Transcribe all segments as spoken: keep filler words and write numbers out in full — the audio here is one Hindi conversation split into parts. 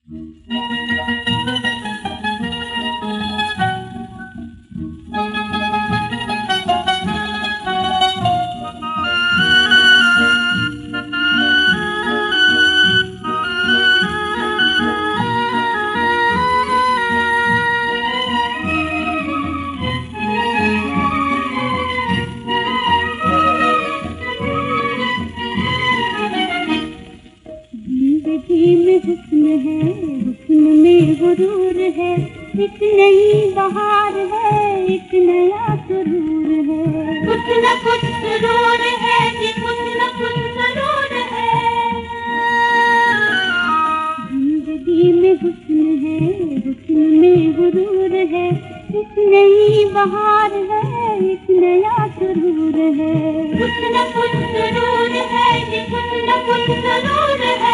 जिंदगी में हुस्न है, हुस्न में गुरूर है, एक नई बहार है, एक नया सुरूर है। कुछ न कुछ सुरूर है कि कुछ न कुछ सुरूर है। जिंदगी में हुस्न है, हुस्न में गुरूर है, एक नई बहार है, एक नया सुरूर है। कुछ न कुछ सुरूर है कि कुछ न कुछ सुरूर है।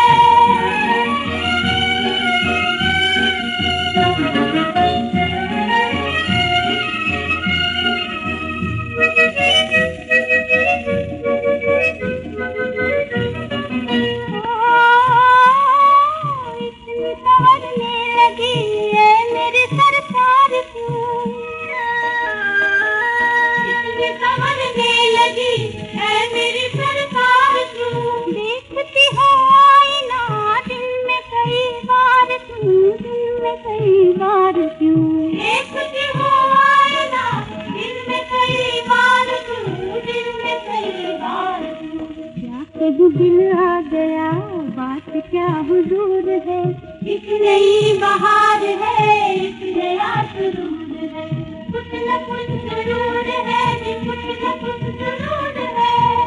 देखती हो आईना दिल में कई बार क्यों, दिल में कई बार क्यों। देखती हो आईना दिल में कई बार क्यों, दिल में कई बार क्यों। क्या कहूँ दिल आ गया, बात क्या हुजूर है। एक नई बहार है, एक नया सुरूर है। कुछ न कुछ सुरूर है, कुछ न कुछ सुरूर है।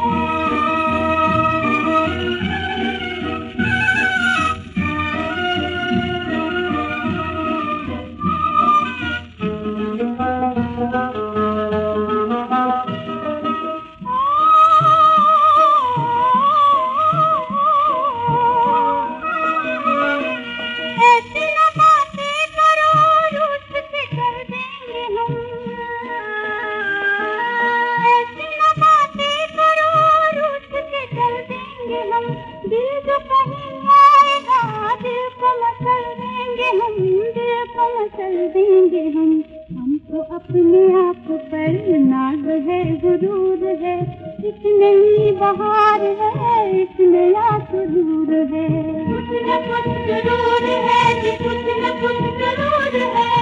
दिल जो कहीं आएगा, दिल को मसल देंगे हम, दिल को मसल देंगे हम। हमको अपने आप पर नाज है, गुरूर है, एक नई बहार है, एक नया सुरूर है। कुछ न कुछ सुरूर है कि कुछ न कुछ सुरूर है।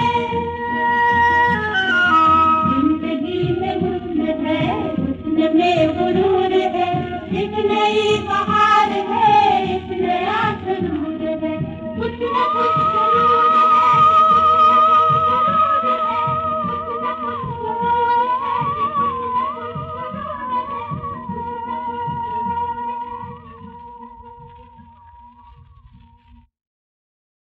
जिंदगी में हुस्न है, हुस्न में गुरूर है, एक नई बहार है, एक नया सुरूर है। कुछ न कुछ